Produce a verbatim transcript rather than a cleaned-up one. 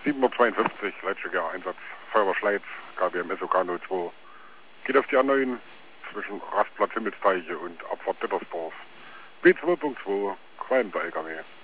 siebenhundertzweiundfünfzig, letztjähriger Einsatz, Feuerwehr Schleiz, K B M S O K null zwei. Geht auf die A neun zwischen Rastplatz Himmelsteiche und Abfahrt Dittersdorf. B zwei Punkt zwei, qualmender L K W.